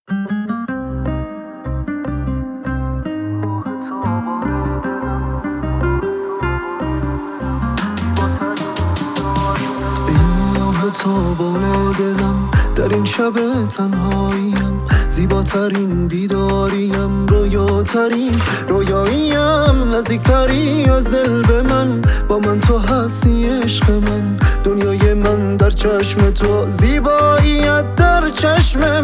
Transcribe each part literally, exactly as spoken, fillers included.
تابان دلم در این شب تنهاییم، زیباترین بیداریم، رویاترین رویاییم، نزدیکتری از دل به من، با من تو هستی عشق من، دنیای من در چشم تو، زیباییت در چشم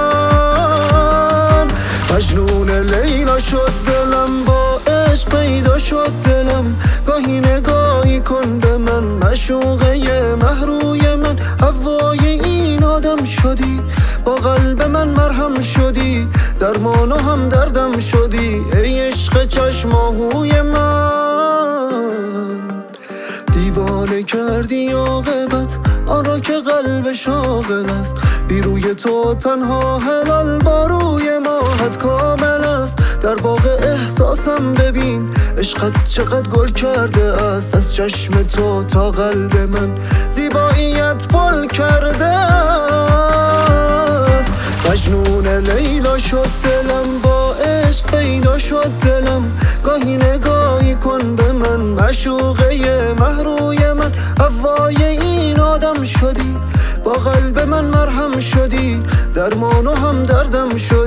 من. مجنون لیلا شد دلم، با عشق پیدا شد دلم، گاهی نگاهی کن به من، معشوقه مهروی من، هوای این آدم شدی، با قلب من مرهم شدی، درمان و هم دردم شدی، ای عشق چشماهوی من. دیوانه کردی عاقبت آن را که قلب شاغل است، بی روی تو تنها هلال با روی ماهت کامل است. در باغ احساسم ببین عشقت چقدر گل کرده است، از چشم تو تا قلب من زیباییت پل کرده است. مجنون لیلا شد دلم، با عشق پیدا شد دلم، گاهی نگاهی کن به من، معشوقه مهروی من، هوای این آدم شدی، با قلب من مرهم شدی، درمان و هم دردم شدی.